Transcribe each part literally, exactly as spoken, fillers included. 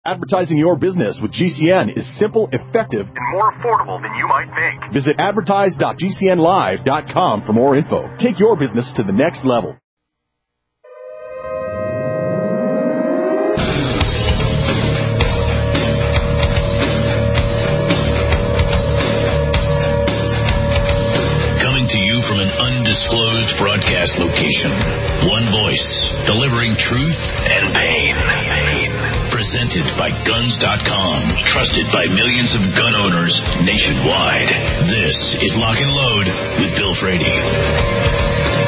Advertising your business with G C N is simple, effective, and more affordable than you might think. Visit advertise dot g c n live dot com for more info. Take your business to the next level. Coming to you from an undisclosed broadcast location. One voice, delivering truth and pain. Presented by guns dot com, trusted by millions of gun owners nationwide. This is Lock and Load with Bill Frady.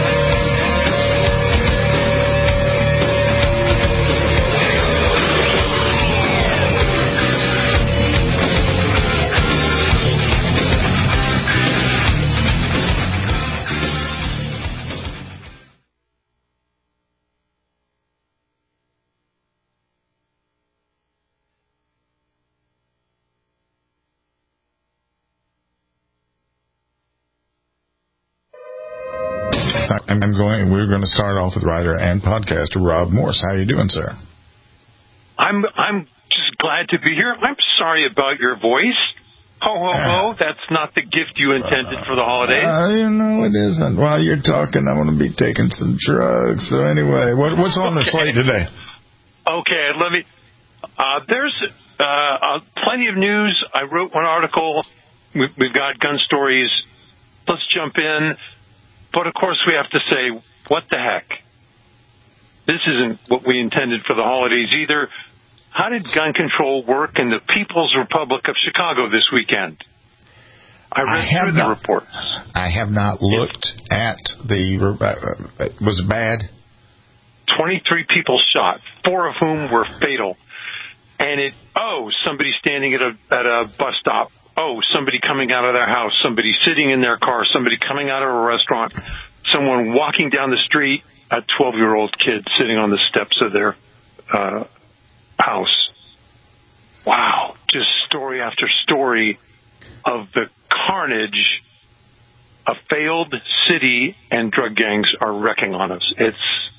I'm going. We're going to start off with writer and podcaster Rob Morse. How are you doing, sir? I'm I'm just glad to be here. I'm sorry about your voice. Ho ho ho! That's not the gift you intended uh, for the holidays. Uh, you know it isn't. While you're talking, I'm going to be taking some drugs. So anyway, what, what's on the slate today? Okay, let me. Uh, there's uh, uh, plenty of news. I wrote one article. We've, we've got gun stories. Let's jump in. But, of course, we have to say, what the heck? This isn't what we intended for the holidays either. How did gun control work in the People's Republic of Chicago this weekend? I read I through the not, report. I have not looked at the... Uh, was it bad? twenty-three people shot, four of whom were fatal. And it, oh, somebody standing at a at a bus stop. Oh, somebody coming out of their house, somebody sitting in their car, somebody coming out of a restaurant, someone walking down the street, a twelve-year-old kid sitting on the steps of their uh, house. Wow, just story after story of the carnage a failed city and drug gangs are wrecking on us. It's,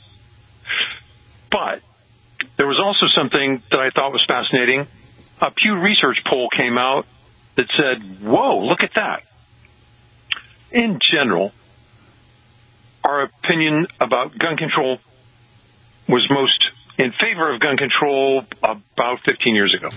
but there was also something that I thought was fascinating. A Pew Research poll came out that said, whoa, look at that. In general, our opinion about gun control was most in favor of gun control about fifteen years ago.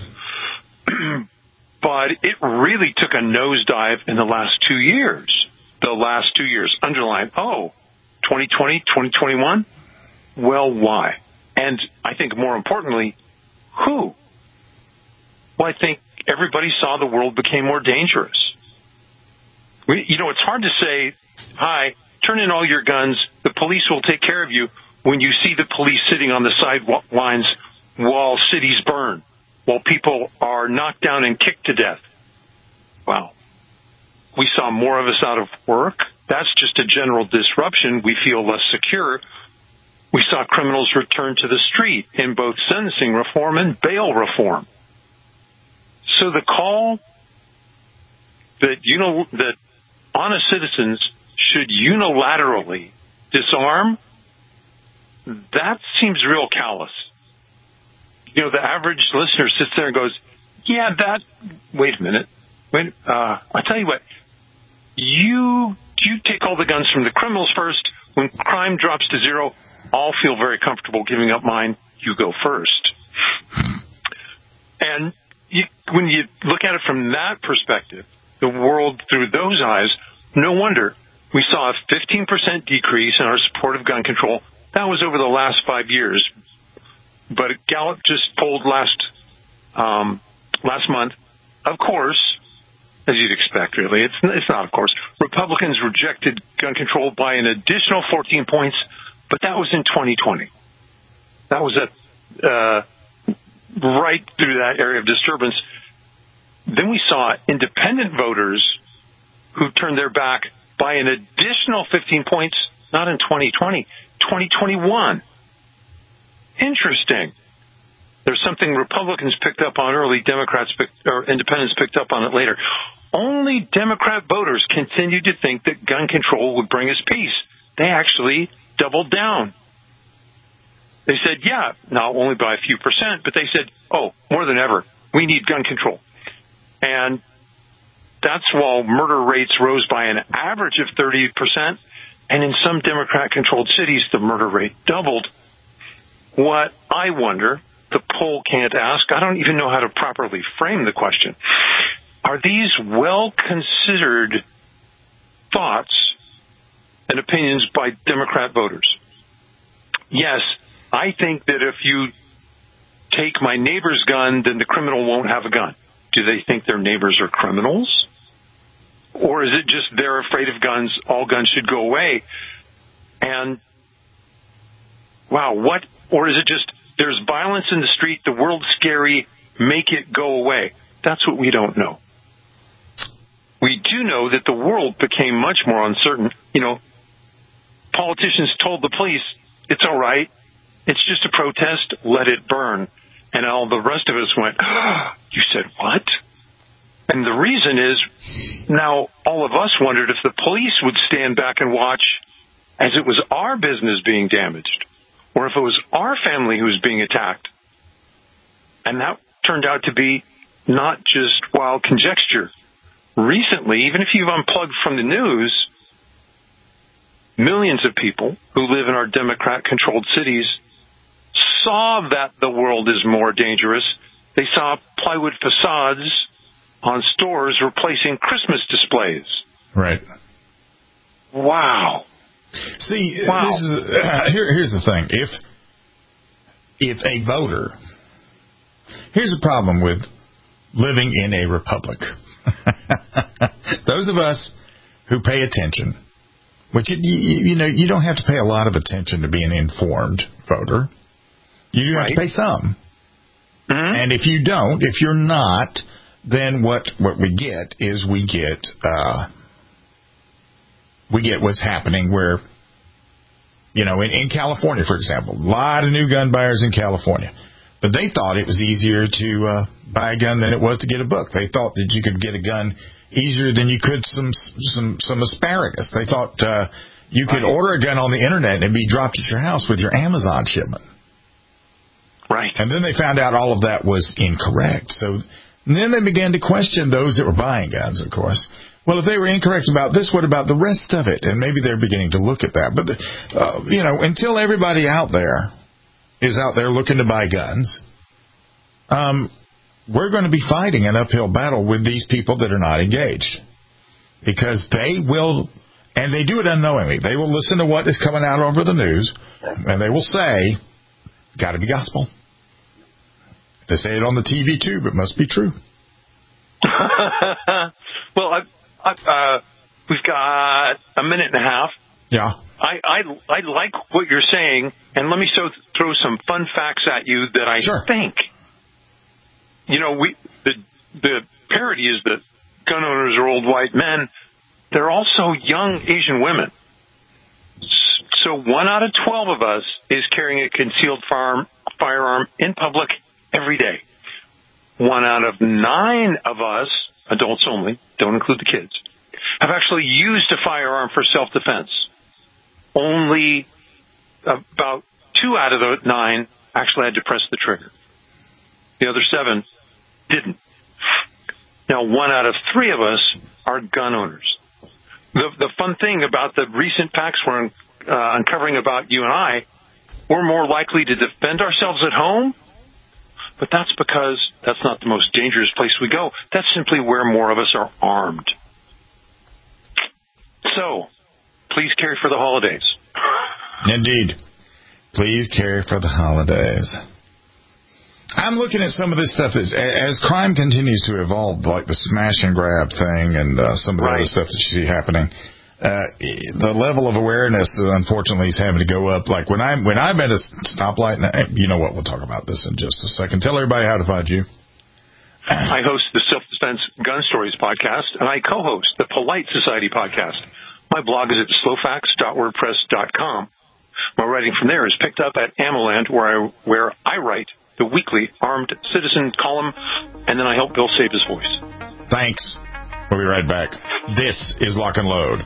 But it really took a nosedive in the last two years. The last two years. Underline, oh, twenty twenty, twenty twenty-one? Well, why? And I think more importantly, who? Well, I think everybody saw the world became more dangerous. We, you know, it's hard to say, hi, turn in all your guns, the police will take care of you, when you see the police sitting on the sidelines while cities burn, while people are knocked down and kicked to death. Wow. We saw more of us out of work. That's just a general disruption. We feel less secure. We saw criminals return to the street in both sentencing reform and bail reform. So the call that, you know, that honest citizens should unilaterally disarm, that seems real callous. You know, the average listener sits there and goes, yeah, that, wait a minute. Wait, uh, I'll tell you what, you, you take all the guns from the criminals first. When crime drops to zero, I'll feel very comfortable giving up mine. You go first. And you, when you look at it from that perspective, the world through those eyes, no wonder we saw a fifteen percent decrease in our support of gun control. That was over the last five years. But Gallup just polled last um, last month. Of course, as you'd expect, really. It's, it's not, of course. Republicans rejected gun control by an additional fourteen points, but that was in twenty twenty. That was at, uh, right through that area of disturbance. Then we saw independent voters who turned their back by an additional fifteen points, not in twenty twenty, twenty twenty-one. Interesting. There's something Republicans picked up on early, Democrats picked, or independents picked up on it later. Only Democrat voters continued to think that gun control would bring us peace. They actually doubled down. They said, yeah, not only by a few percent, but they said, oh, more than ever, we need gun control. And that's while murder rates rose by an average of thirty percent, and in some Democrat-controlled cities, the murder rate doubled. What I wonder, the poll can't ask, I don't even know how to properly frame the question. Are these well-considered thoughts and opinions by Democrat voters? Yes, I think that if you take my neighbor's gun, then the criminal won't have a gun. Do they think their neighbors are criminals? Or is it just they're afraid of guns, all guns should go away? And, wow, what? Or is it just there's violence in the street, the world's scary, make it go away? That's what we don't know. We do know that the world became much more uncertain. You know, politicians told the police, it's all right, it's just a protest, let it burn. And all the rest of us went, oh, you said what? And the reason is, now all of us wondered if the police would stand back and watch as it was our business being damaged, or if it was our family who was being attacked. And that turned out to be not just wild conjecture. Recently, even if you've unplugged from the news, millions of people who live in our Democrat-controlled cities saw that the world is more dangerous. They saw plywood facades on stores replacing Christmas displays. Right. Wow. See, wow. This is, uh, here, here's the thing. If if a voter, here's the problem with living in a republic. Those of us who pay attention, which, you, you know, you don't have to pay a lot of attention to be an informed voter. You do right. have to pay some. Mm-hmm. And if you don't, if you're not, then what, what we get is we get uh, we get what's happening where, you know, in, in California, for example, a lot of new gun buyers in California. But they thought it was easier to uh, buy a gun than it was to get a book. They thought that you could get a gun easier than you could some some some asparagus. They thought uh, you could right. order a gun on the internet and be dropped at your house with your Amazon shipment. Right. And then they found out all of that was incorrect. So then they began to question those that were buying guns, of course. Well, if they were incorrect about this, what about the rest of it? And maybe they're beginning to look at that. But, uh, you know, until everybody out there is out there looking to buy guns, um, we're going to be fighting an uphill battle with these people that are not engaged. Because they will, and they do it unknowingly, they will listen to what is coming out over the news, and they will say, got to be gospel. They say it on the T V tube, it must be true. Well, I, I, uh, we've got a minute and a half. Yeah. I, I, I like what you're saying, and let me so, throw some fun facts at you that I sure. think, you know, we the the parody is that gun owners are old white men. They're also young Asian women. So one out of twelve of us is carrying a concealed firearm, firearm in public every day. One out of nine of us, adults only, don't include the kids, have actually used a firearm for self-defense. Only about two out of the nine actually had to press the trigger. The other seven didn't. Now, one out of three of us are gun owners. The, the fun thing about the recent facts we're uh, uncovering about you and I, we're more likely to defend ourselves at home, but that's because that's not the most dangerous place we go. That's simply where more of us are armed. So, please carry for the holidays. Indeed. Please carry for the holidays. I'm looking at some of this stuff that's, as crime continues to evolve, like the smash and grab thing and uh, some of the right. other stuff that you see happening. Uh, the level of awareness, unfortunately, is having to go up. Like when I'm when I'm at a stoplight, and you know what? We'll talk about this in just a second. Tell everybody how to find you. I host the Self-Defense Gun Stories podcast, and I co-host the Polite Society podcast. My blog is at slowfacts dot wordpress dot com. My writing from there is picked up at Amoland, where I where I write the weekly Armed Citizen column, and then I help Bill save his voice. Thanks. We'll be right back. This is Lock and Load.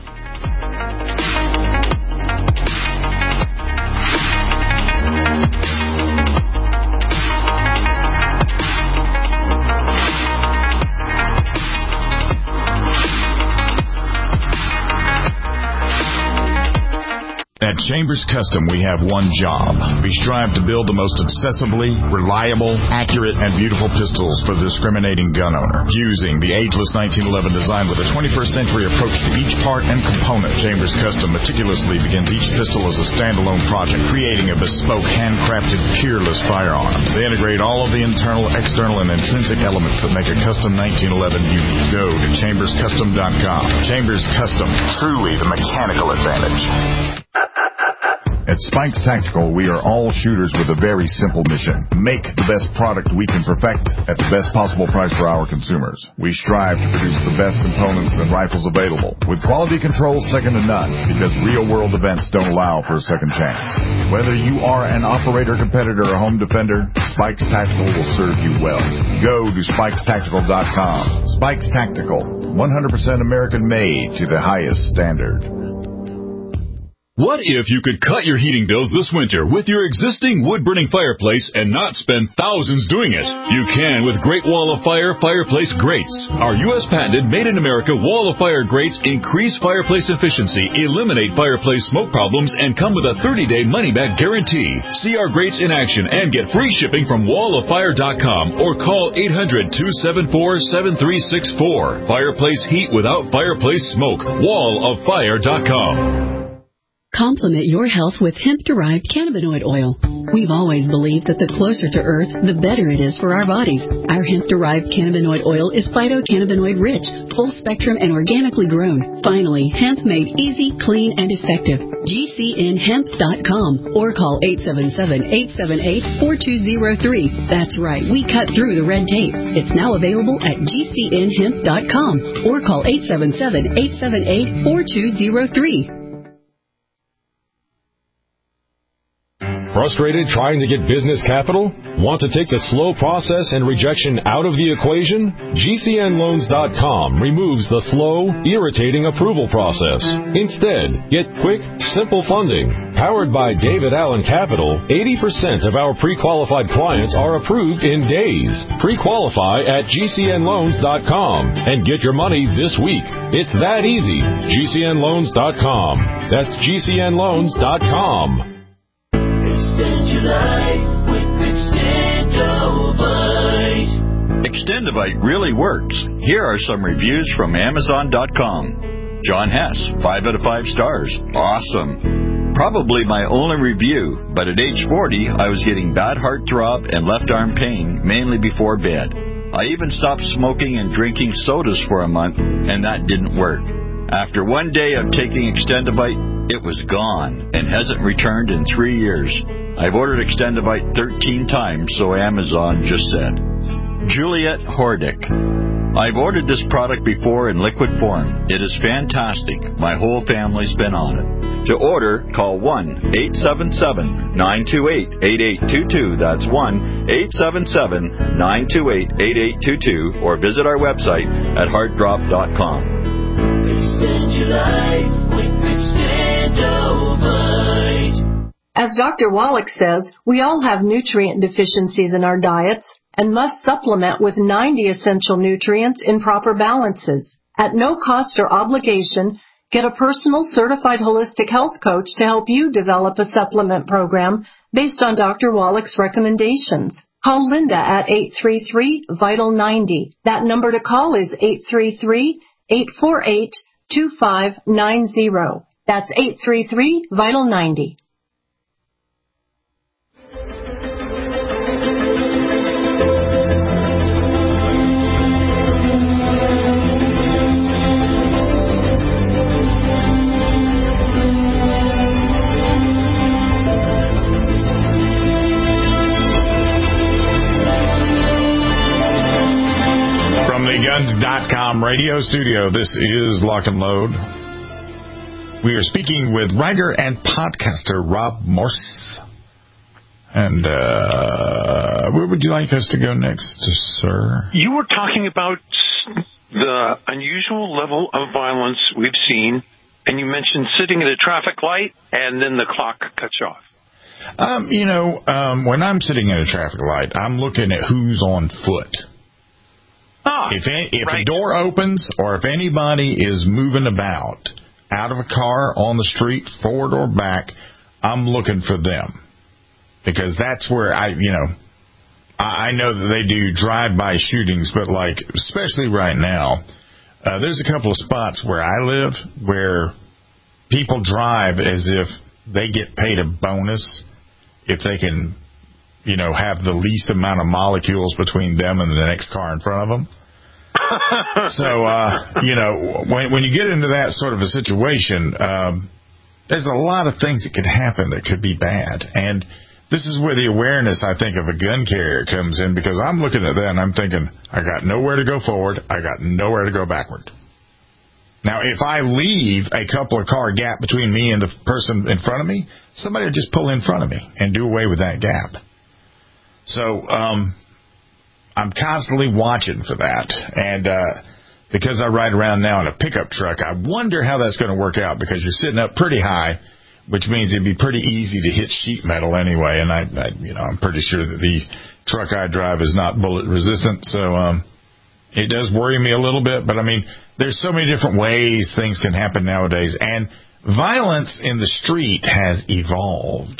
Chambers Custom, we have one job. We strive to build the most accessibly, reliable, accurate, and beautiful pistols for the discriminating gun owner. Using the ageless nineteen eleven design with a twenty-first century approach to each part and component, Chambers Custom meticulously begins each pistol as a standalone project, creating a bespoke, handcrafted, peerless firearm. They integrate all of the internal, external, and intrinsic elements that make a custom nineteen eleven unique. Go to chambers custom dot com. Chambers Custom, truly the mechanical advantage. At Spikes Tactical, we are all shooters with a very simple mission. Make the best product we can perfect at the best possible price for our consumers. We strive to produce the best components and rifles available, with quality control second to none, because real-world events don't allow for a second chance. Whether you are an operator, competitor, or home defender, Spikes Tactical will serve you well. Go to spikes tactical dot com. Spikes Tactical, one hundred percent American-made to the highest standard. What if you could cut your heating bills this winter with your existing wood-burning fireplace and not spend thousands doing it? You can with Great Wall of Fire Fireplace Grates. Our U S patented made-in-America Wall of Fire grates increase fireplace efficiency, eliminate fireplace smoke problems, and come with a thirty-day money-back guarantee. See our grates in action and get free shipping from wall of fire dot com or call eight hundred, two seven four, seven three six four. Fireplace heat without fireplace smoke. wall of fire dot com. Complement your health with hemp-derived cannabinoid oil. We've always believed that the closer to Earth, the better it is for our bodies. Our hemp-derived cannabinoid oil is phytocannabinoid-rich, full-spectrum, and organically grown. Finally, hemp made easy, clean, and effective. G C N hemp dot com or call eight seven seven, eight seven eight, four two zero three. That's right, we cut through the red tape. It's now available at G C N hemp dot com or call eight seven seven, eight seven eight, four two zero three. Frustrated trying to get business capital? Want to take the slow process and rejection out of the equation? G C N loans dot com removes the slow, irritating approval process. Instead, get quick, simple funding. Powered by David Allen Capital, eighty percent of our pre-qualified clients are approved in days. Pre-qualify at G C N loans dot com and get your money this week. It's that easy. G C N loans dot com. That's G C N loans dot com. Extend your life with Extendovite. Extendovite really works. Here are some reviews from Amazon dot com. John Hess, five out of five stars. Awesome. Probably my only review, but at age forty, I was getting bad heart throb and left arm pain, mainly before bed. I even stopped smoking and drinking sodas for a month, and that didn't work. After one day of taking Extendovite, it was gone and hasn't returned in three years. I've ordered Extendovite thirteen times, so Amazon just said. Juliet Hordick. I've ordered this product before in liquid form. It is fantastic. My whole family's been on it. To order, call one eight seven seven, nine two eight, eight eight two two. That's one eight seven seven, nine two eight, eight eight two two. Or visit our website at heart drop dot com. Extend your life with Extendovite. As Doctor Wallach says, we all have nutrient deficiencies in our diets and must supplement with ninety essential nutrients in proper balances. At no cost or obligation, get a personal certified holistic health coach to help you develop a supplement program based on Doctor Wallach's recommendations. Call Linda at eight three three, vital ninety. That number to call is eight three three, eight four eight, two five nine zero. That's eight three three, vital ninety. guns dot com radio studio. This is Lock and Load. We are speaking with writer and podcaster Rob Morse. And uh, where would you like us to go next, sir? You were talking about the unusual level of violence we've seen, and you mentioned sitting at a traffic light and then the clock cuts you off. Um, you know, um, when I'm sitting at a traffic light, I'm looking at who's on foot. Ah, if any, if right. a door opens or if anybody is moving about out of a car on the street, forward or back, I'm looking for them because that's where I, you know, I know that they do drive-by shootings, but like, especially right now, uh, there's a couple of spots where I live where people drive as if they get paid a bonus if they can, you know, have the least amount of molecules between them and the next car in front of them. So, uh, you know, when, when you get into that sort of a situation, um, there's a lot of things that could happen that could be bad. And this is where the awareness, I think, of a gun carrier comes in, because I'm looking at that and I'm thinking, I got nowhere to go forward. I got nowhere to go backward. Now, if I leave a couple of car gap between me and the person in front of me, somebody will just pull in front of me and do away with that gap. So, um, I'm constantly watching for that. And, uh, because I ride around now in a pickup truck, I wonder how that's going to work out, because you're sitting up pretty high, which means it'd be pretty easy to hit sheet metal anyway. And I, I you know, I'm pretty sure that the truck I drive is not bullet resistant. So, um, it does worry me a little bit, but I mean, there's so many different ways things can happen nowadays, and violence in the street has evolved.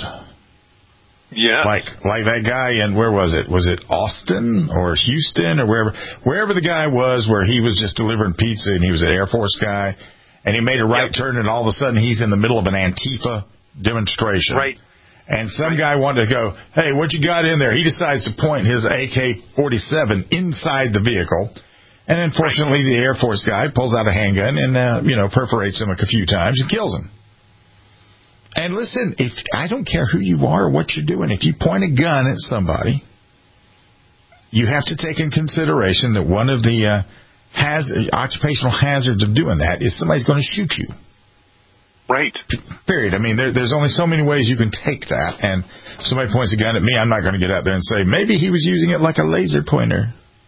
Yeah. Like, like that guy in, where was it? Was it Austin or Houston or wherever, wherever the guy was, where he was just delivering pizza and he was an Air Force guy, and he made a right yep. turn, and all of a sudden he's in the middle of an Antifa demonstration. Right. And some right. guy wanted to go, hey, what you got in there? He decides to point his A K forty-seven inside the vehicle. And unfortunately, the Air Force guy pulls out a handgun and, uh, you know, perforates him a few times and kills him. And listen, if I don't care who you are or what you're doing, if you point a gun at somebody, you have to take in consideration that one of the uh, hazard, occupational hazards of doing that is somebody's going to shoot you. Right. Period. I mean, there, there's only so many ways you can take that. And if somebody points a gun at me, I'm not going to get out there and say, maybe he was using it like a laser pointer.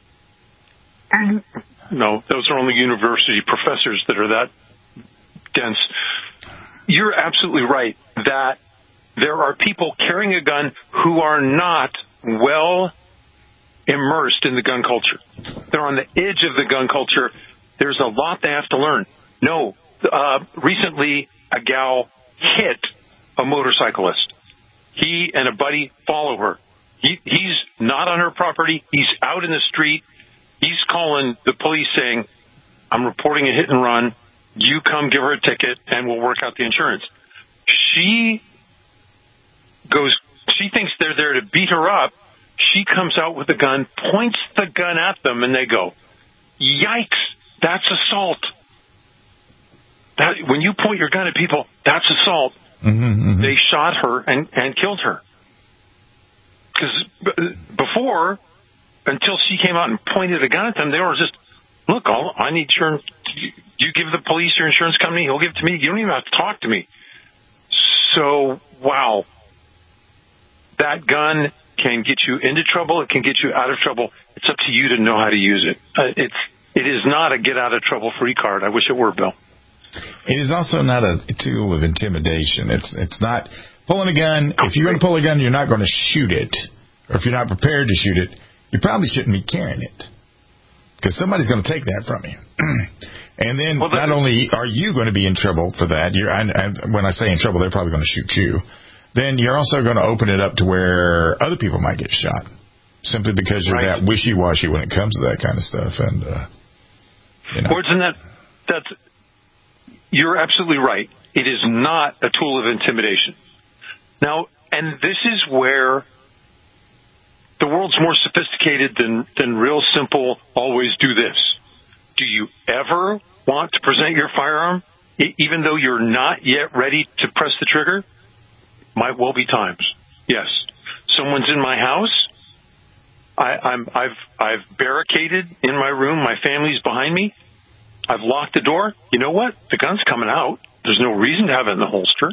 No, those are only university professors that are that dense. You're absolutely right that there are people carrying a gun who are not well immersed in the gun culture. They're on the edge of the gun culture. There's a lot they have to learn. No, uh, recently a gal hit a motorcyclist. He and a buddy follow her. He, he's not on her property. He's out in the street. He's calling the police saying, I'm reporting a hit and run. You come give her a ticket and we'll work out the insurance. She goes, she thinks they're there to beat her up. She comes out with a gun, points the gun at them, and they go, yikes, that's assault. That, when you point your gun at people, that's assault. Mm-hmm, mm-hmm. They shot her and, and killed her. Because before, until she came out and pointed a gun at them, they were just, look, all, I need your, you give the police your insurance company, he'll give it to me. You don't even have to talk to me. So, wow. That gun can get you into trouble. It can get you out of trouble. It's up to you to know how to use it. Uh, it's, it is not a get out of trouble free card. I wish it were, Bill. It is also not a tool of intimidation. It's, it's not pulling a gun. If you're going to pull a gun, you're not going to shoot it. Or if you're not prepared to shoot it, you probably shouldn't be carrying it, because somebody's going to take that from you. And then well, not only are you going to be in trouble for that, you're, and, and when I say in trouble, they're probably going to shoot you. Then you're also going to open it up to where other people might get shot, simply because you're right. that wishy-washy when it comes to that kind of stuff. And uh, you know. Words in that, that's, you're absolutely right. It is not a tool of intimidation. Now, and this is where the world's more sophisticated than, than real simple, always do this. Do you ever want to present your firearm, even though you're not yet ready to press the trigger? Might well be times. Yes. Someone's in my house. I, I'm, I've, I've barricaded in my room. My family's behind me. I've locked the door. You know what? The gun's coming out. There's no reason to have it in the holster.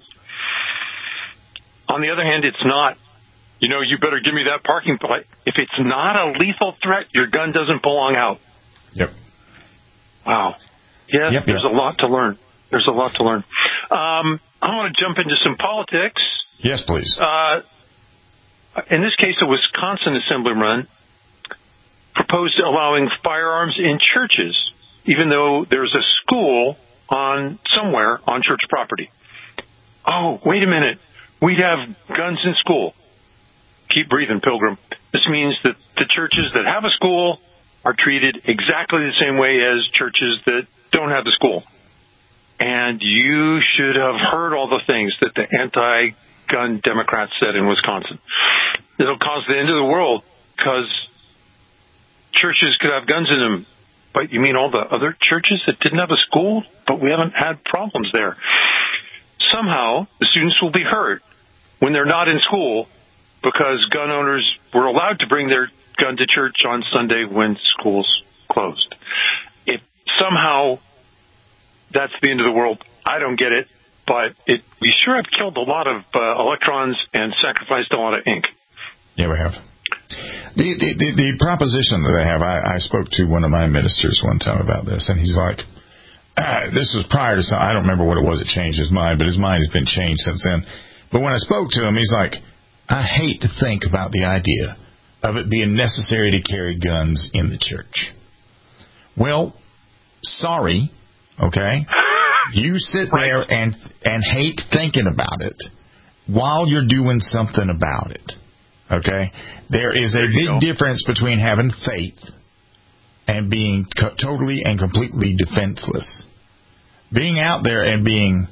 On the other hand, it's not, you know, you better give me that parking plate. If it's not a lethal threat, your gun doesn't belong out. Yep. Wow. Yes, yep, there's yep. a lot to learn. There's a lot to learn. Um, I want to jump into some politics. Yes, please. Uh, in this case, a Wisconsin assemblyman proposed allowing firearms in churches, even though there's a school on somewhere on church property. Oh, wait a minute. we'd have guns in school. Keep breathing, Pilgrim. This means that the churches that have a school are treated exactly the same way as churches that don't have the school. And you should have heard all the things that the anti-gun Democrats said in Wisconsin. It'll cause the end of the world because churches could have guns in them. But you mean all the other churches that didn't have a school? But we haven't had problems there. Somehow, the students will be hurt when they're not in school because gun owners were allowed to bring their gun to church on Sunday when schools closed. If somehow that's the end of the world, I don't get it, but it we sure have killed a lot of uh, electrons and sacrificed a lot of ink. Yeah, we have. The, the, the, the proposition that they have, I, I spoke to one of my ministers one time about this, and he's like, ah, this was prior to some, I don't remember what it was that changed his mind, but his mind has been changed since then. But when I spoke to him, he's like, I hate to think about the idea of it being necessary to carry guns in the church. Well, sorry, okay? You sit there and, and hate thinking about it while you're doing something about it. Okay? There is a big difference between having faith and being co- totally and completely defenseless. Being out there and being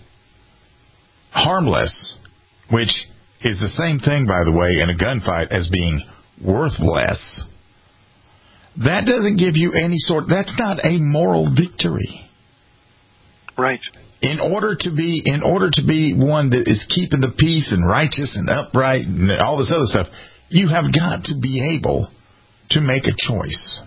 harmless, which is the same thing, by the way, in a gunfight as being worthless, that doesn't give you any sort, that's not a moral victory. Right. In order to be, in order to be one that is keeping the peace and righteous and upright and all this other stuff, you have got to be able to make a choice.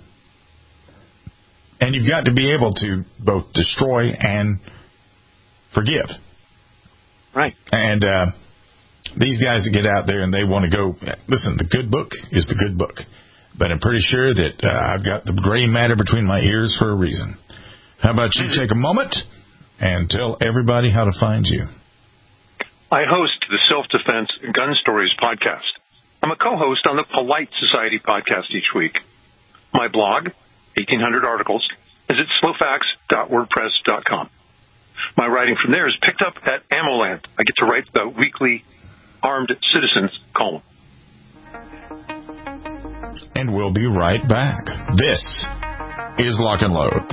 And you've got to be able to both destroy and forgive. Right. And uh, these guys that get out there and they want to go, listen, the good book is the good book. But I'm pretty sure that uh, I've got the gray matter between my ears for a reason. How about you take a moment and tell everybody how to find you? I host the Self-Defense Gun Stories podcast. I'm a co-host on the Polite Society podcast each week. My blog, eighteen hundred articles, is at slowfax dot wordpress dot com. My writing from there is picked up at AmmoLand. I get to write the weekly Armed Citizens column. And we'll be right back. This is Lock and Load.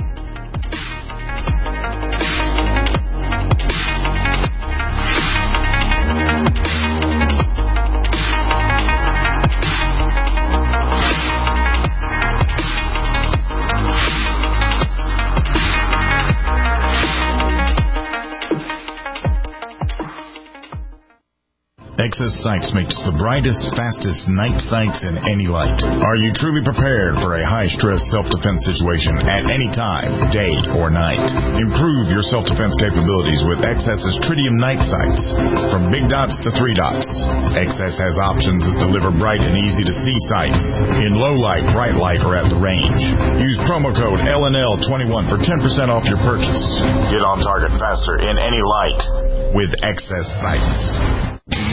Excess Sights makes the brightest, fastest night sights in any light. Are you truly prepared for a high-stress self-defense situation at any time, day or night? Improve your self-defense capabilities with Excess's Tritium night sights. From big dots to three dots, Excess has options that deliver bright and easy-to-see sights in low light, bright light, or at the range. Use promo code L N L twenty-one for ten percent off your purchase. Get on target faster in any light with Excess Sights.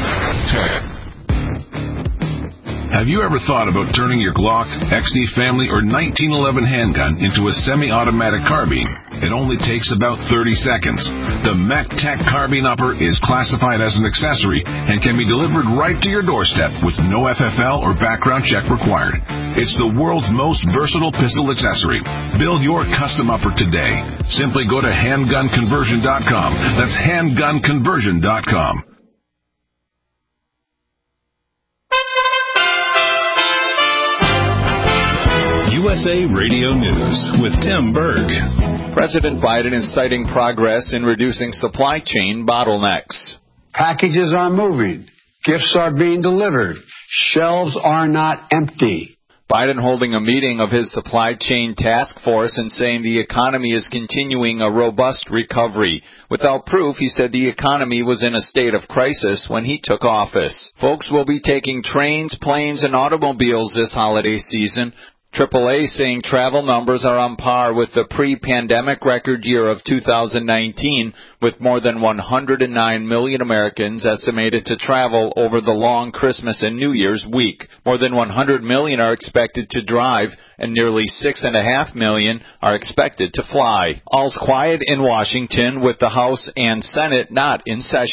Have you ever thought about turning your Glock, X D Family, or nineteen eleven handgun into a semi-automatic carbine? It only takes about thirty seconds. The MacTac Carbine Upper is classified as an accessory and can be delivered right to your doorstep with no F F L or background check required. It's the world's most versatile pistol accessory. Build your custom upper today. Simply go to handgun conversion dot com. That's handgun conversion dot com. U S A Radio News with Tim Berg. President Biden is citing progress in reducing supply chain bottlenecks. Packages are moving. Gifts are being delivered. Shelves are not empty. Biden holding a meeting of his supply chain task force and saying the economy is continuing a robust recovery. Without proof, he said the economy was in a state of crisis when he took office. Folks will be taking trains, planes, and automobiles this holiday season. triple A saying travel numbers are on par with the pre-pandemic record year of two thousand nineteen, with more than one hundred nine million Americans estimated to travel over the long Christmas and New Year's week. More than one hundred million are expected to drive, and nearly six point five million are expected to fly. All's quiet in Washington, with the House and Senate not in session.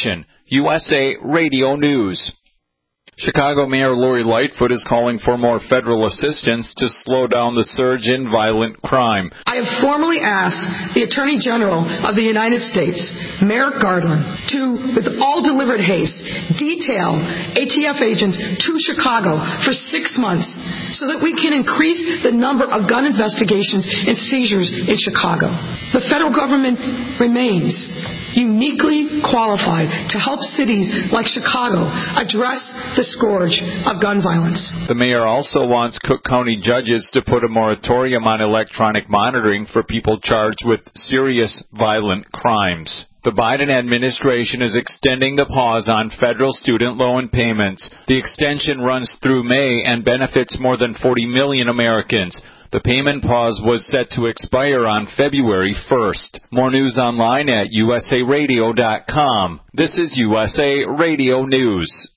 U S A Radio News. Chicago Mayor Lori Lightfoot is calling for more federal assistance to slow down the surge in violent crime. I have formally asked the Attorney General of the United States, Merrick Garland, to, with all delivered haste, detail A T F agents to Chicago for six months so that we can increase the number of gun investigations and seizures in Chicago. The federal government remains uniquely qualified to help cities like Chicago address the scourge of gun violence. The mayor also wants Cook County judges to put a moratorium on electronic monitoring for people charged with serious violent crimes. The Biden administration is extending the pause on federal student loan payments. The extension runs through May and benefits more than forty million Americans. The payment pause was set to expire on February first. More news online at U S A radio dot com. This is U S A Radio News.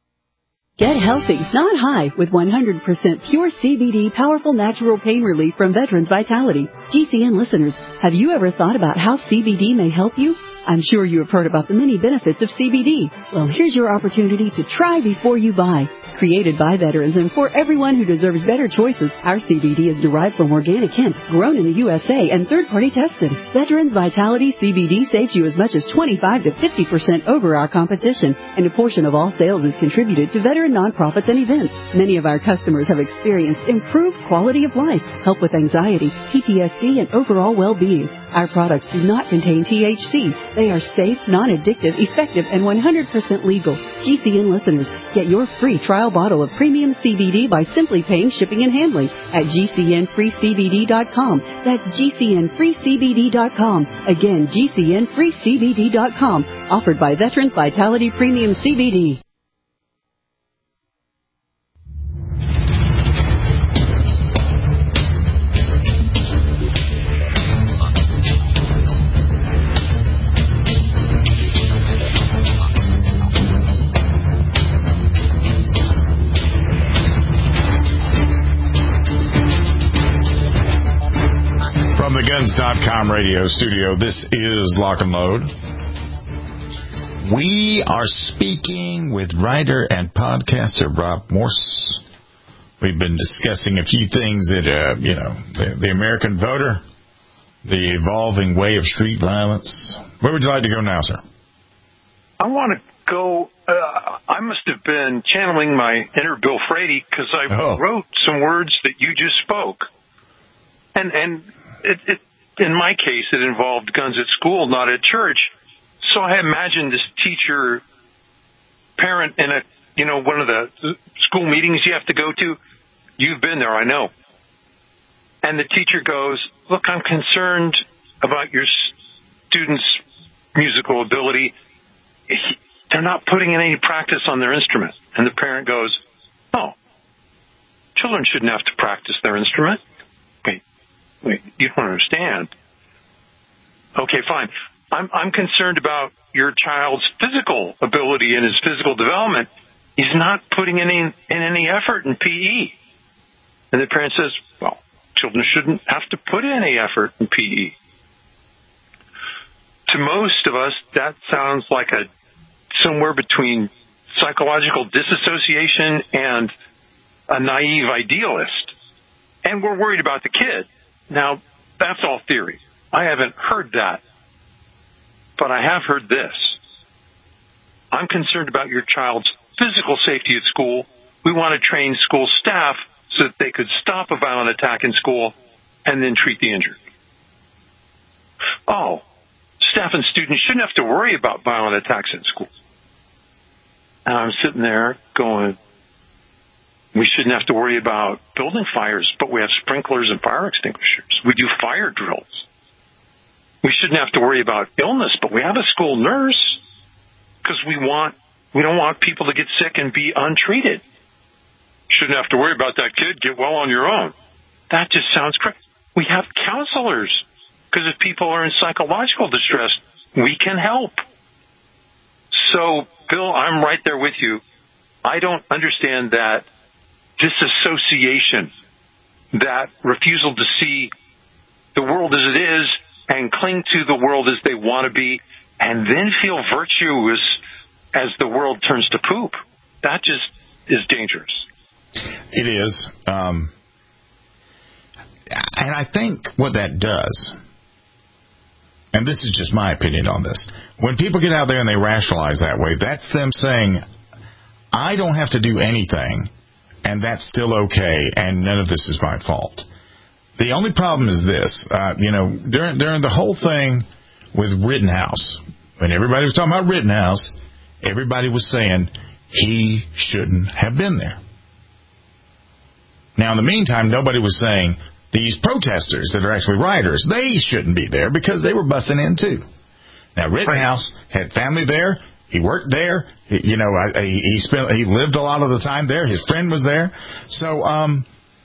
Get healthy, not high, with one hundred percent pure C B D powerful natural pain relief from Veterans Vitality. G C N listeners, have you ever thought about how C B D may help you? I'm sure you have heard about the many benefits of C B D. Well, here's your opportunity to try before you buy. Created by veterans and for everyone who deserves better choices, our C B D is derived from organic hemp, grown in the U S A and third-party tested. Veterans Vitality C B D saves you as much as twenty-five to fifty percent over our competition, and a portion of all sales is contributed to veteran nonprofits and events. Many of our customers have experienced improved quality of life, help with anxiety, P T S D, and overall well-being. Our products do not contain T H C. They are safe, non-addictive, effective, and one hundred percent legal. G C N listeners, get your free trial bottle of premium C B D by simply paying shipping and handling at G C N free C B D dot com. That's G C N free C B D dot com. Again, G C N free C B D dot com. Offered by Veterans Vitality Premium C B D. From the Guns dot com radio studio, this is Lock and Load. We are speaking with writer and podcaster Rob Morse. We've been discussing a few things that, uh, you know, the, the American voter, the evolving way of street violence. Where would you like to go now, sir? I want to go, uh, I must have been channeling my inner Bill Frady because I oh. wrote some words that you just spoke. And, and, It, it, in my case, it involved guns at school, not at church. So I imagined this teacher, parent in a, you know, one of the school meetings you have to go to. You've been there, I know. And the teacher goes, look, I'm concerned about your students' musical ability. They're not putting in any practice on their instrument. And the parent goes, oh, children shouldn't have to practice their instrument. Wait. Wait, you don't understand. Okay, fine. I'm I'm concerned about your child's physical ability and his physical development. He's not putting in any, in any effort in P E. And the parent says, well, children shouldn't have to put in any effort in P E. To most of us, that sounds like a somewhere between psychological disassociation and a naive idealist. And we're worried about the kid. Now, that's all theory. I haven't heard that. But I have heard this. I'm concerned about your child's physical safety at school. We want to train school staff so that they could stop a violent attack in school and then treat the injured. Oh, staff and students shouldn't have to worry about violent attacks in school. And I'm sitting there going, we shouldn't have to worry about building fires, but we have sprinklers and fire extinguishers. We do fire drills. We shouldn't have to worry about illness, but we have a school nurse because we want we don't want people to get sick and be untreated. Shouldn't have to worry about that kid. Get well on your own. That just sounds crazy. We have counselors because if people are in psychological distress, we can help. So, Bill, I'm right there with you. I don't understand that disassociation, that refusal to see the world as it is and cling to the world as they want to be and then feel virtuous as the world turns to poop. That just is dangerous. It is. Um, and I think what that does, and this is just my opinion on this, when people get out there and they rationalize that way, that's them saying, I don't have to do anything, and that's still okay, and none of this is my fault. The only problem is this. Uh, you know, during, during the whole thing with Rittenhouse, when everybody was talking about Rittenhouse, everybody was saying he shouldn't have been there. Now, in the meantime, nobody was saying these protesters that are actually rioters, they shouldn't be there because they were busting in too. Now, Rittenhouse had family there. He worked there. He, you know, I, he spent he lived a lot of the time there. His friend was there. So, um,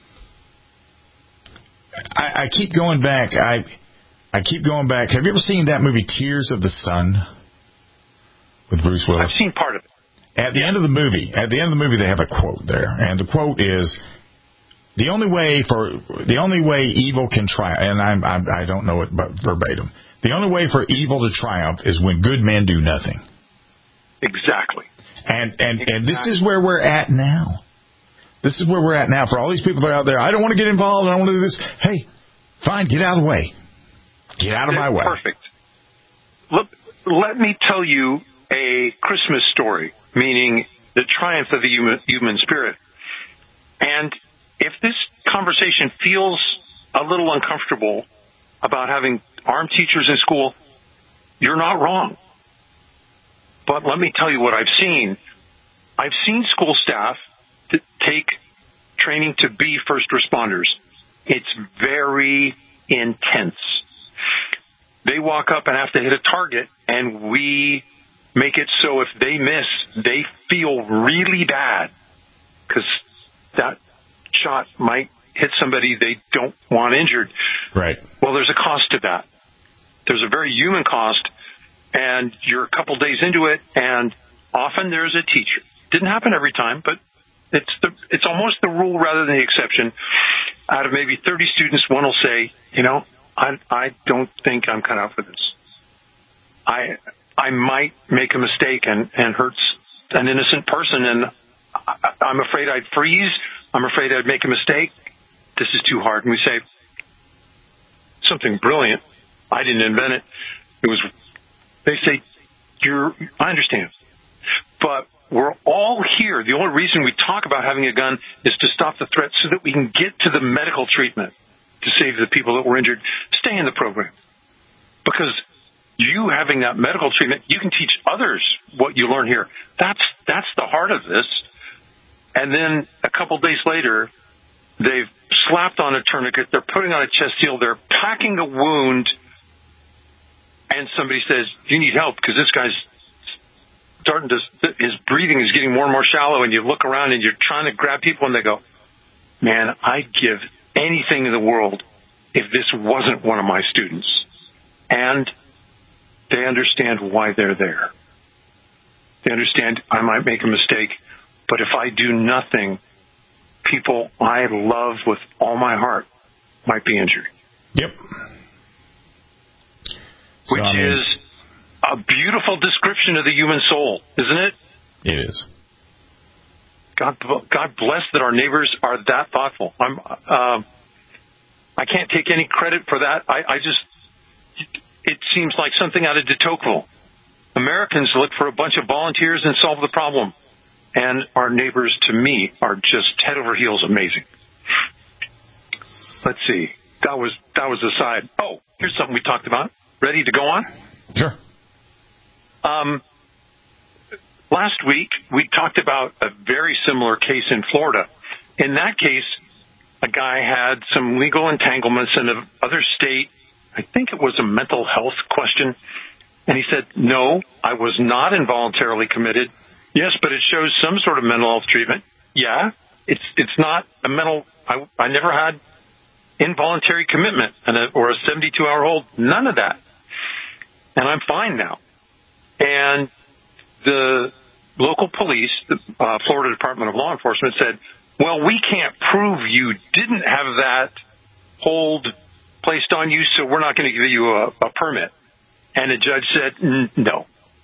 I, I keep going back. I I keep going back. Have you ever seen that movie Tears of the Sun with Bruce Willis? I've seen part of it. At the end of the movie, at the end of the movie, they have a quote there, and the quote is, "The only way for the only way evil can triumph," and I'm, I'm I don't know it but verbatim. The only way for evil to triumph is when good men do nothing. Exactly. And and exactly. and this is where we're at now. This is where we're at now. For all these people that are out there, I don't want to get involved. I don't want to do this. Hey, fine, get out of the way. Get out of my way. Perfect. Let, let me tell you a Christmas story, meaning the triumph of the human, human spirit. And if this conversation feels a little uncomfortable about having armed teachers in school, you're not wrong. But let me tell you what I've seen. I've seen school staff to take training to be first responders. It's very intense. They walk up and have to hit a target, and we make it so if they miss, they feel really bad because that shot might hit somebody they don't want injured. Right. Well, there's a cost to that. There's a very human cost, and you're a couple days into it, and often there's a teacher. Didn't happen every time, but it's the, it's almost the rule rather than the exception. Out of maybe thirty students, one will say, you know, I I don't think I'm cut out for this. I I might make a mistake and, and hurt an innocent person, and I, I'm afraid I'd freeze. I'm afraid I'd make a mistake. This is too hard. And we say, something brilliant. I didn't invent it. It was, they say, you're, I understand. But we're all here. The only reason we talk about having a gun is to stop the threat so that we can get to the medical treatment to save the people that were injured. Stay in the program. Because you having that medical treatment, you can teach others what you learn here. That's, that's the heart of this. And then a couple days later, they've slapped on a tourniquet, they're putting on a chest seal, they're packing a wound, and somebody says, you need help because this guy's starting to, his breathing is getting more and more shallow, and you look around and you're trying to grab people, and they go, man, I'd give anything in the world if this wasn't one of my students. And they understand why they're there. They understand I might make a mistake, but if I do nothing, people I love with all my heart might be injured. Yep. Which so, I mean, is a beautiful description of the human soul, isn't it? It is. God, God bless that our neighbors are that thoughtful. I'm, uh, I can't take any credit for that. I, I just, it seems like something out of de Tocqueville. Americans look for a bunch of volunteers and solve the problem. And our neighbors, to me, are just head over heels amazing. Let's see. That was that was the side. Oh, here's something we talked about. Ready to go on? Sure. Um, last week, we talked about a very similar case in Florida. In that case, a guy had some legal entanglements in another state. I think it was a mental health question. And he said, no, I was not involuntarily committed. Yes, but it shows some sort of mental health treatment. Yeah, it's it's not a mental. I, I never had involuntary commitment and a, or a seventy-two hour hold. None of that. And I'm fine now. And the local police, the uh, Florida Department of Law Enforcement, said, well, we can't prove you didn't have that hold placed on you, so we're not going to give you a, a permit. And the judge said, no,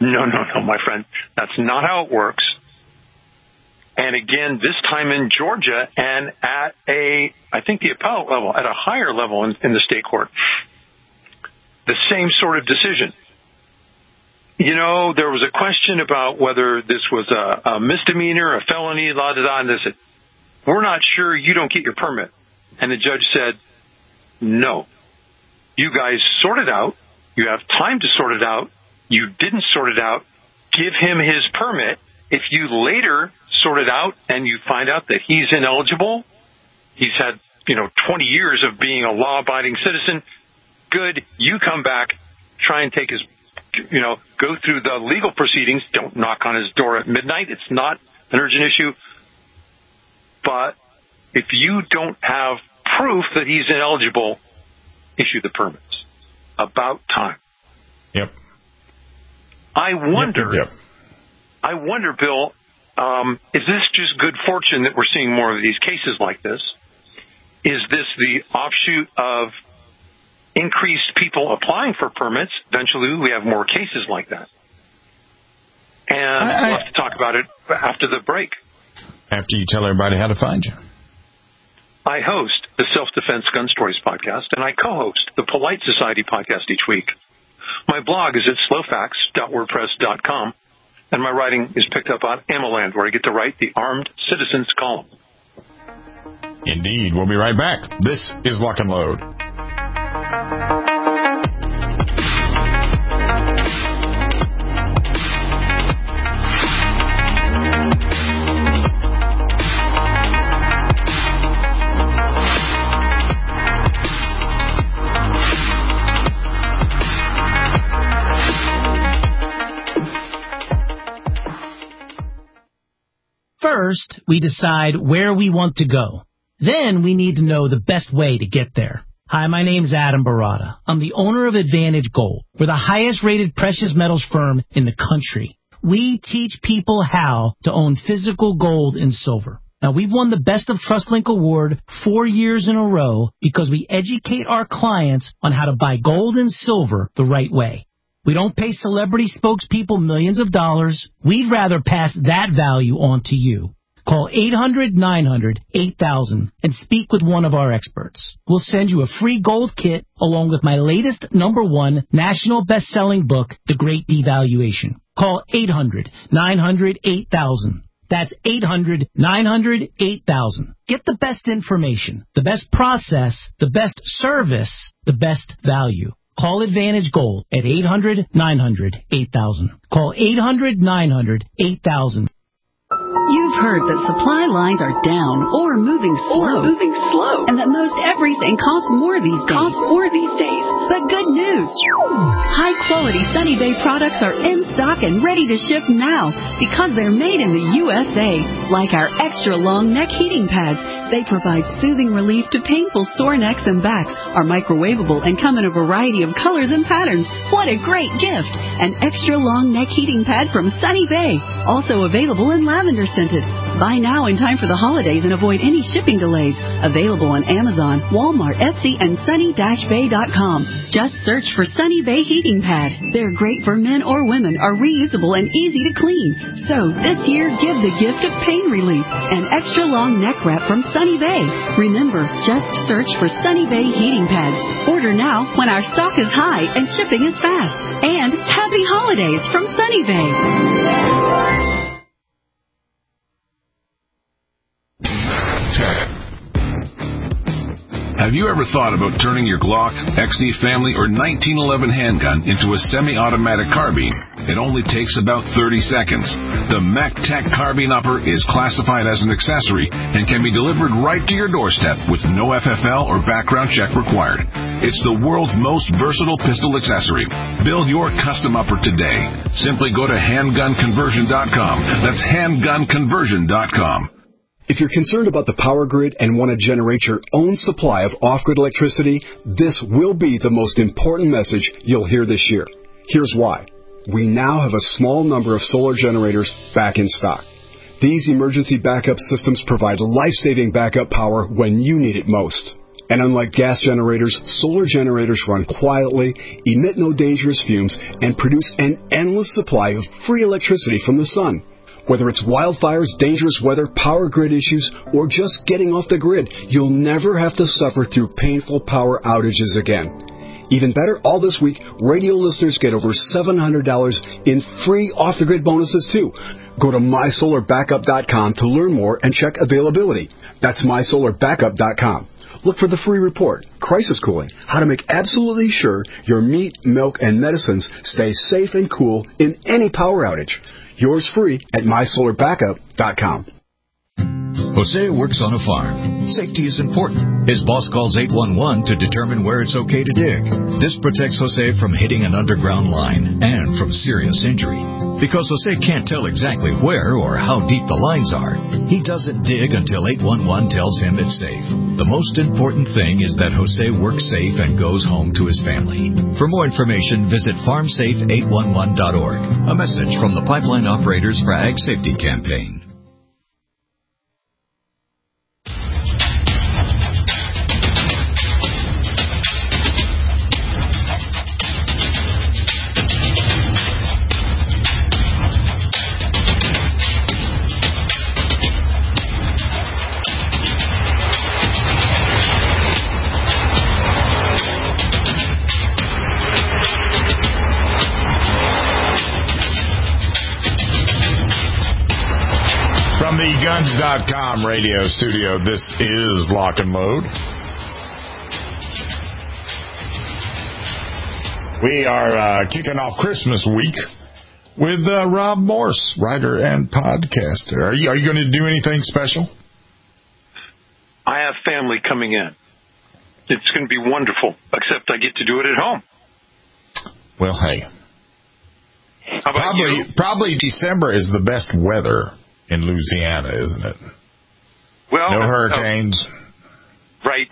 No, no, no, my friend. That's not how it works. And again, this time in Georgia and at a, I think the appellate level, at a higher level in, in the state court, the same sort of decision. You know, there was a question about whether this was a, a misdemeanor, a felony, la da da, and they said, we're not sure, you don't get your permit. And the judge said, no. You guys sort it out. You have time to sort it out. You didn't sort it out. Give him his permit. If you later sort it out and you find out that he's ineligible, he's had, you know, twenty years of being a law-abiding citizen, good, you come back, try and take his, you know, go through the legal proceedings. Don't knock on his door at midnight. It's not an urgent issue. But if you don't have proof that he's ineligible, issue the permits. About time. Yep. I wonder, yep, yep, yep. I wonder, Bill, um, is this just good fortune that we're seeing more of these cases like this? Is this the offshoot of increased people applying for permits? Eventually, we have more cases like that. And I, I, we'll have to talk about it after the break. After you tell everybody how to find you. I host the Self-Defense Gun Stories podcast, and I co-host the Polite Society podcast each week. My blog is at slowfax dot wordpress dot com, and my writing is picked up on AmmoLand, where I get to write the Armed Citizens column. Indeed. We'll be right back. This is Lock and Load. First, we decide where we want to go. Then we need to know the best way to get there. Hi, my name's Adam Barada. I'm the owner of Advantage Gold. We're the highest-rated precious metals firm in the country. We teach people how to own physical gold and silver. Now, we've won the Best of TrustLink Award four years in a row because we educate our clients on how to buy gold and silver the right way. We don't pay celebrity spokespeople millions of dollars. We'd rather pass that value on to you. Call eight hundred nine hundred eight thousand and speak with one of our experts. We'll send you a free gold kit along with my latest number one national best-selling book, The Great Devaluation. Call eight hundred nine hundred eight thousand. That's eight hundred nine hundred eight thousand. Get the best information, the best process, the best service, the best value. Call Advantage Gold at eight hundred nine hundred eight thousand. Call eight hundred nine hundred eight thousand. You've heard that supply lines are down or moving slow. Or moving slow. And that most everything costs more these days. Costs more these days. But good news. High-quality Sunny Bay products are in stock and ready to ship now because they're made in the U S A. Like our extra-long neck heating pads. They provide soothing relief to painful sore necks and backs, are microwavable, and come in a variety of colors and patterns. What a great gift! An extra-long neck heating pad from Sunny Bay. Also available in lavender scented. Buy now in time for the holidays and avoid any shipping delays. Available on Amazon, Walmart, Etsy, and sunny dash bay dot com. Just search for Sunny Bay Heating Pad. They're great for men or women, are reusable and easy to clean. So this year, give the gift of pain relief. An extra-long neck wrap from Sunny Bay. Remember, just search for Sunny Bay Heating Pads. Order now when our stock is high and shipping is fast. And happy holidays from Sunny Bay. Have you ever thought about turning your Glock, X D Family, or nineteen eleven handgun into a semi-automatic carbine? It only takes about thirty seconds. The MacTac Carbine Upper is classified as an accessory and can be delivered right to your doorstep with no F F L or background check required. It's the world's most versatile pistol accessory. Build your custom upper today. Simply go to handgun conversion dot com. That's handgun conversion dot com. If you're concerned about the power grid and want to generate your own supply of off-grid electricity, this will be the most important message you'll hear this year. Here's why. We now have a small number of solar generators back in stock. These emergency backup systems provide life-saving backup power when you need it most. And unlike gas generators, solar generators run quietly, emit no dangerous fumes, and produce an endless supply of free electricity from the sun. Whether it's wildfires, dangerous weather, power grid issues, or just getting off the grid, you'll never have to suffer through painful power outages again. Even better, all this week, radio listeners get over seven hundred dollars in free off-the-grid bonuses, too. Go to my solar backup dot com to learn more and check availability. That's my solar backup dot com. Look for the free report, Crisis Cooling, how to make absolutely sure your meat, milk, and medicines stay safe and cool in any power outage. Yours free at my solar backup dot com. Jose works on a farm. Safety is important. His boss calls eight one one to determine where it's okay to dig. This protects Jose from hitting an underground line and from serious injury. Because Jose can't tell exactly where or how deep the lines are, he doesn't dig until eight one one tells him it's safe. The most important thing is that Jose works safe and goes home to his family. For more information, visit farm safe eight one one dot org. A message from the Pipeline Operators for Ag Safety Campaign. Guns dot com radio studio, this is Lock and Load. We are uh, kicking off Christmas week with uh, Rob Morse, writer and podcaster. Are you, are you going to do anything special? I have family coming in. It's going to be wonderful, except I get to do it at home. Well, hey. How about probably, you? Probably December is the best weather in Louisiana, isn't it? Well, no hurricanes. Uh, right.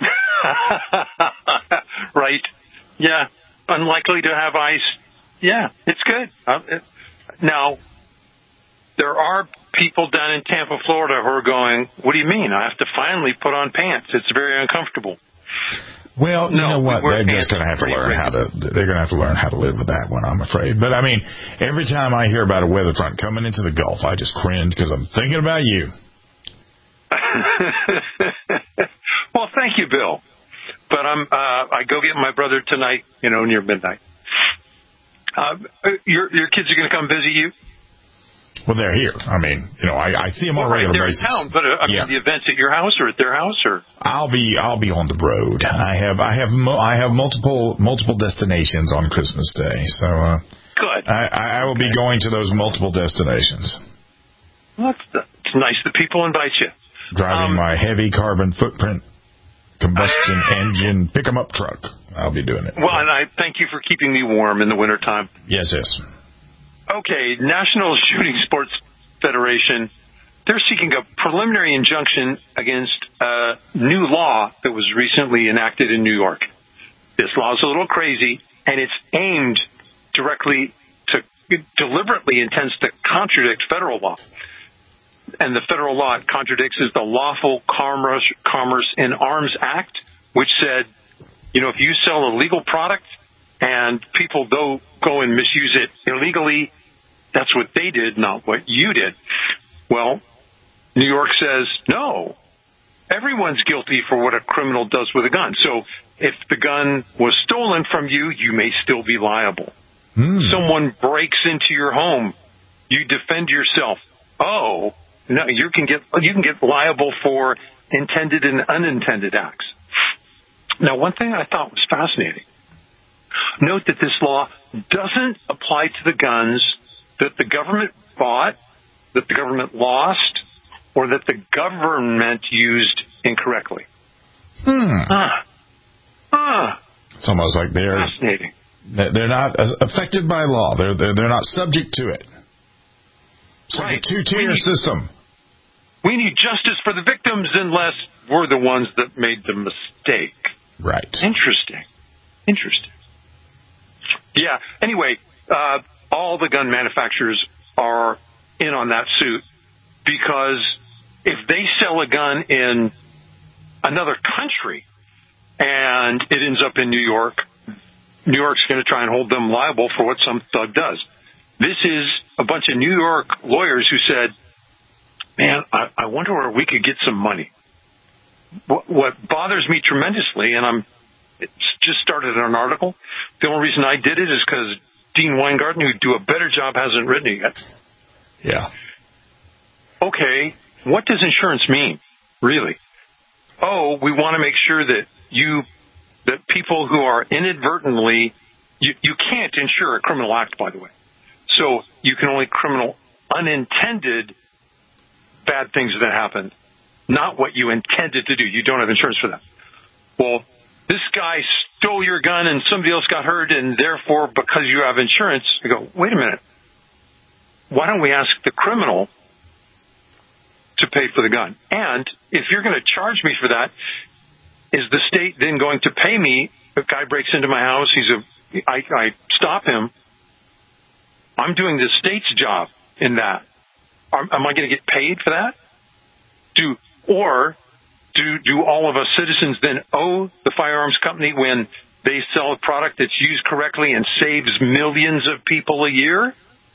Right. Yeah. Unlikely to have ice. Yeah, it's good. Uh, it, now, there are people down in Tampa, Florida, who are going, what do you mean? I have to finally put on pants. It's very uncomfortable. Well, you no, know what? They're just going to have to learn rigid. how to. They're going to have to learn how to live with that one, I'm afraid. But I mean, every time I hear about a weather front coming into the Gulf, I just cringe because I'm thinking about you. Well, thank you, Bill. But I'm. Uh, I go get my brother tonight. You know, near midnight. Uh, your your kids are going to come visit you. Well, they're here. I mean, you know, I, I see them well, on a right, regular they're basis. In town, but uh, I yeah. mean, the events at your house or at their house, or I'll be I'll be on the road. I have I have mo- I have multiple multiple destinations on Christmas Day, so uh, good. I, I will okay. be going to those multiple destinations. Well, that's it's nice that people invite you. Driving um, my heavy carbon footprint combustion engine pick 'em up truck. I'll be doing it. Well, and I thank you for keeping me warm in the wintertime. Yes, yes. Okay, National Shooting Sports Federation, they're seeking a preliminary injunction against a new law that was recently enacted in New York. This law is a little crazy, and it's aimed directly to, it deliberately intends to contradict federal law. And the federal law it contradicts is the Lawful Commerce, Commerce in Arms Act, which said, you know, if you sell a legal product and people go, go and misuse it illegally, that's what they did, not what you did. Well, New York says, no, everyone's guilty for what a criminal does with a gun. So if the gun was stolen from you, you may still be liable. Mm. Someone breaks into your home, you defend yourself. Oh, no, you can get you can get liable for intended and unintended acts. Now, one thing I thought was fascinating. Note that this law doesn't apply to the guns that the government bought, that the government lost, or that the government used incorrectly. Hmm. Ah. Ah. It's almost like they're fascinating. They're not affected by law. They're they're, they're not subject to it. It's right. like a two-tier system. We need justice for the victims unless we're the ones that made the mistake. Right. Interesting. Interesting. Yeah. Anyway, uh, all the gun manufacturers are in on that suit because if they sell a gun in another country, and it ends up in New York, New York's going to try and hold them liable for what some thug does. This is a bunch of New York lawyers who said, man, I, I wonder where we could get some money. What, what bothers me tremendously, and I'm it's just started an article, the only reason I did it is because Dean Weingarten, who'd do a better job, hasn't written it yet. Yeah. Okay, what does insurance mean, really? Oh, we want to make sure that you, that people who are inadvertently, you, you can't insure a criminal act, by the way. So you can only criminal unintended bad things that happened, not what you intended to do. You don't have insurance for that. Well, this guy stole your gun and somebody else got hurt, and therefore, because you have insurance, you go, wait a minute. Why don't we ask the criminal to pay for the gun? And if you're going to charge me for that, is the state then going to pay me? If a guy breaks into my house, he's a, I, I stop him. I'm doing the state's job in that. Am, am I going to get paid for that? Do or do do all of us citizens then owe the firearms company when they sell a product that's used correctly and saves millions of people a year?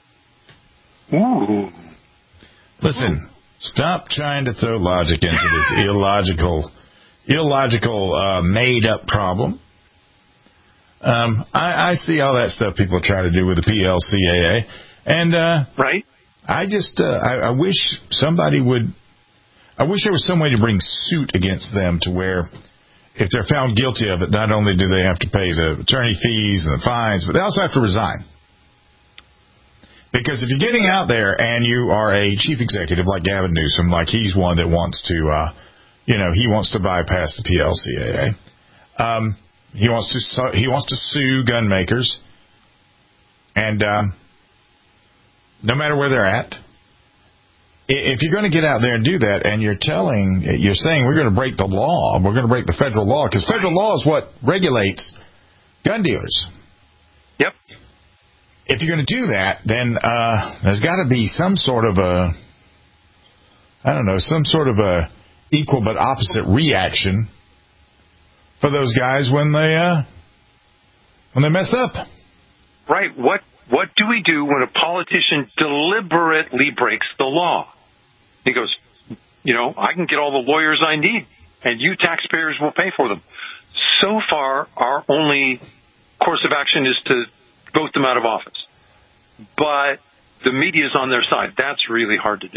Ooh. Listen, stop trying to throw logic into this illogical, illogical, uh, made-up problem. Um, I, I see all that stuff people try to do with the P L C A A, and uh, right. I just, uh, I, I wish somebody would. I wish there was some way to bring suit against them to where, if they're found guilty of it, not only do they have to pay the attorney fees and the fines, but they also have to resign. Because if you're getting out there and you are a chief executive like Gavin Newsom, like he's one that wants to, uh, you know, he wants to bypass the P L C A A. Um, he wants to he wants to sue gun makers, and um, no matter where they're at, if you're going to get out there and do that, and you're telling, you're saying we're going to break the law, we're going to break the federal law, because federal law is what regulates gun dealers. Yep. If you're going to do that, then uh, there's got to be some sort of a, I don't know, some sort of a equal but opposite reaction for those guys when they uh, when they mess up. Right. What what do we do when a politician deliberately breaks the law? He goes, you know, I can get all the lawyers I need, and you taxpayers will pay for them. So far, our only course of action is to vote them out of office. But the media is on their side. That's really hard to do.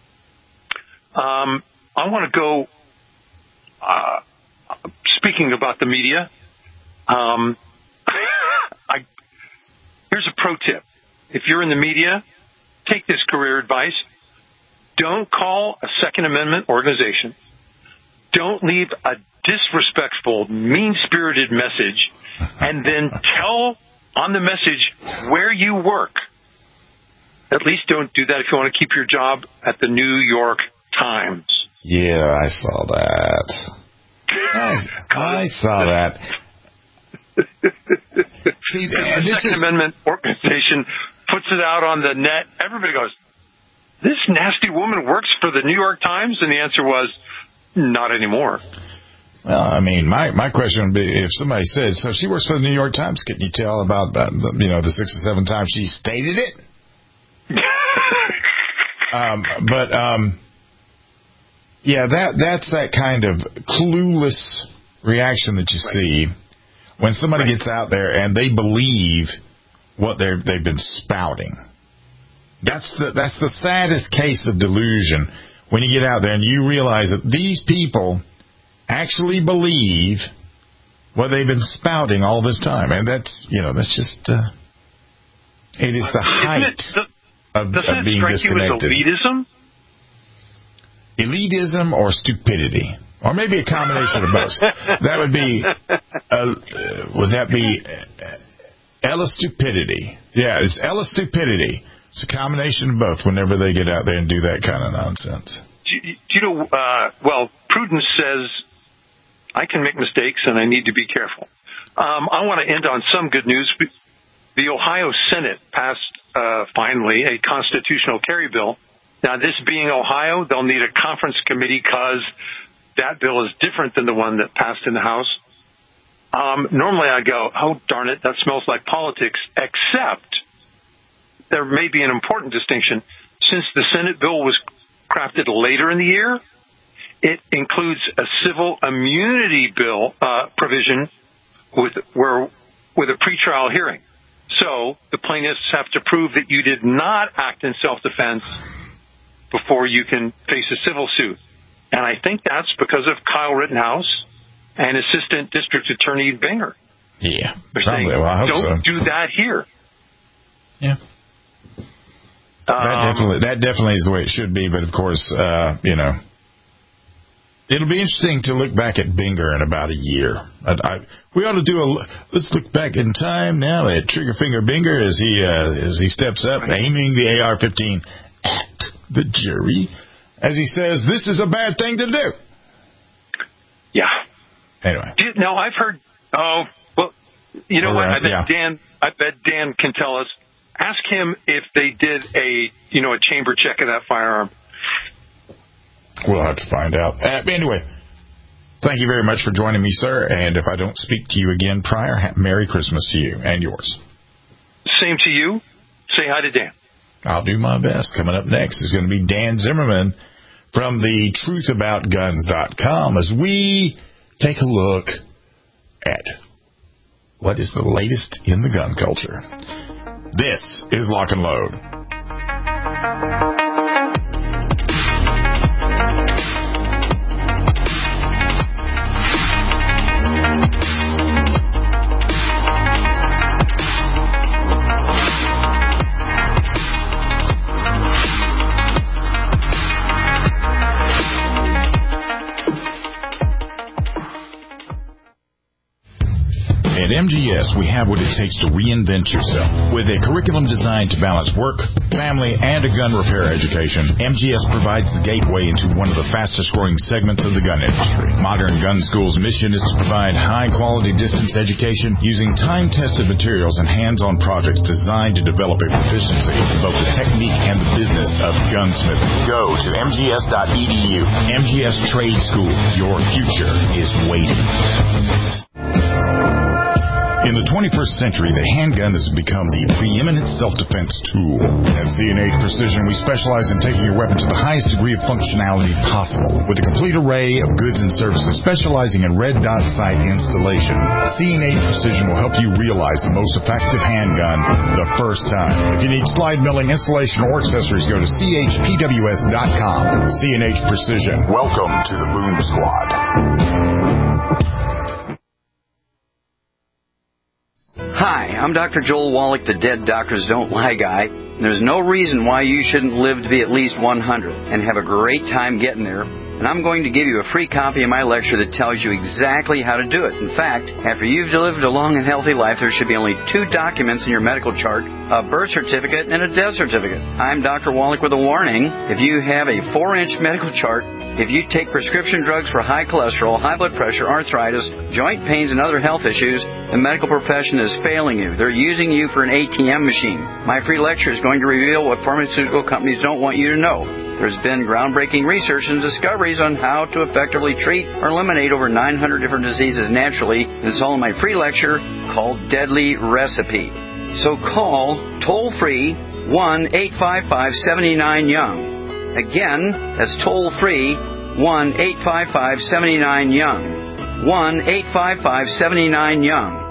Um, I want to go, uh, speaking about the media, um, I, here's a pro tip. If you're in the media, take this career advice. Don't call a Second Amendment organization. Don't leave a disrespectful, mean-spirited message, and then tell on the message where you work. At least don't do that if you want to keep your job at the New York Times. Yeah, I saw that. I, I saw that. See, if the this Second is... Amendment organization puts it out on the net, everybody goes, this nasty woman works for the New York Times? And the answer was, not anymore. Well, I mean, my, my question would be, if somebody said, so she works for the New York Times, can you tell about, uh, you know, the six or seven times she stated it? um, but, um, yeah, that that's that kind of clueless reaction that you right. see when somebody right. gets out there and they believe what they're, they've been spouting. That's the that's the saddest case of delusion, when you get out there and you realize that these people actually believe what they've been spouting all this time. And that's, you know, that's just, uh, it is the height the, of, of being disconnected. You as elitism? Elitism or stupidity. Or maybe a combination of both. That would be, uh, would that be uh, Ella stupidity? Yeah, it's Ella stupidity. It's a combination of both whenever they get out there and do that kind of nonsense. Do you, do you know, uh, well, prudence says I can make mistakes and I need to be careful. Um, I want to end on some good news. The Ohio Senate passed, uh, finally, a constitutional carry bill. Now, this being Ohio, they'll need a conference committee because that bill is different than the one that passed in the House. Um, normally I go, oh, darn it, that smells like politics, except there may be an important distinction. Since the Senate bill was crafted later in the year, it includes a civil immunity bill uh, provision with where with a pretrial hearing. So the plaintiffs have to prove that you did not act in self-defense before you can face a civil suit. And I think that's because of Kyle Rittenhouse and Assistant District Attorney Binger. Yeah, They're probably. saying, Well, I hope don't so. do that here. Yeah. That Um, definitely, that definitely is the way it should be. But of course, uh, you know, it'll be interesting to look back at Binger in about a year. I, I, we ought to do a. Let's look back in time now at Triggerfinger Binger as he uh, as he steps up, aiming the A R fifteen at the jury, as he says, "This is a bad thing to do." Yeah. Anyway. Do you, no, I've heard. Oh, well, you know All what? right, I bet yeah. Dan. I bet Dan can tell us. Ask him if they did a, you know, a chamber check of that firearm. We'll have to find out. Uh, anyway, thank you very much for joining me, sir. And if I don't speak to you again prior, ha- Merry Christmas to you and yours. Same to you. Say hi to Dan. I'll do my best. Coming up next is going to be Dan Zimmerman from the truth about guns dot com as we take a look at what is the latest in the gun culture. This is Lock and Load. At M G S, we have what it takes to reinvent yourself. With a curriculum designed to balance work, family, and a gun repair education, M G S provides the gateway into one of the fastest-growing segments of the gun industry. Modern Gun School's mission is to provide high-quality distance education using time-tested materials and hands-on projects designed to develop a proficiency in both the technique and the business of gunsmithing. Go to M G S dot E D U. M G S Trade School. Your future is waiting. In the twenty-first century, the handgun has become the preeminent self-defense tool. At C and H Precision, we specialize in taking your weapon to the highest degree of functionality possible. With a complete array of goods and services specializing in red dot sight installation, C and H Precision will help you realize the most effective handgun the first time. If you need slide milling, installation, or accessories, go to C H P W S dot com. C and H Precision. Welcome to the Boom Squad. Hi, I'm Doctor Joel Wallach, the Dead Doctors Don't Lie guy. There's no reason why you shouldn't live to be at least one hundred and have a great time getting there. And I'm going to give you a free copy of my lecture that tells you exactly how to do it. In fact, after you've lived a long and healthy life, there should be only two documents in your medical chart, a birth certificate and a death certificate. I'm Doctor Wallach with a warning. If you have a four-inch medical chart, if you take prescription drugs for high cholesterol, high blood pressure, arthritis, joint pains, and other health issues, the medical profession is failing you. They're using you for an A T M machine. My free lecture is going to reveal what pharmaceutical companies don't want you to know. There's been groundbreaking research and discoveries on how to effectively treat or eliminate over nine hundred different diseases naturally. It's all in my free lecture called Deadly Recipe. So call toll-free one eight five five seven nine young. Again, that's toll-free one eight five five seven nine young. one eight five five seven nine young.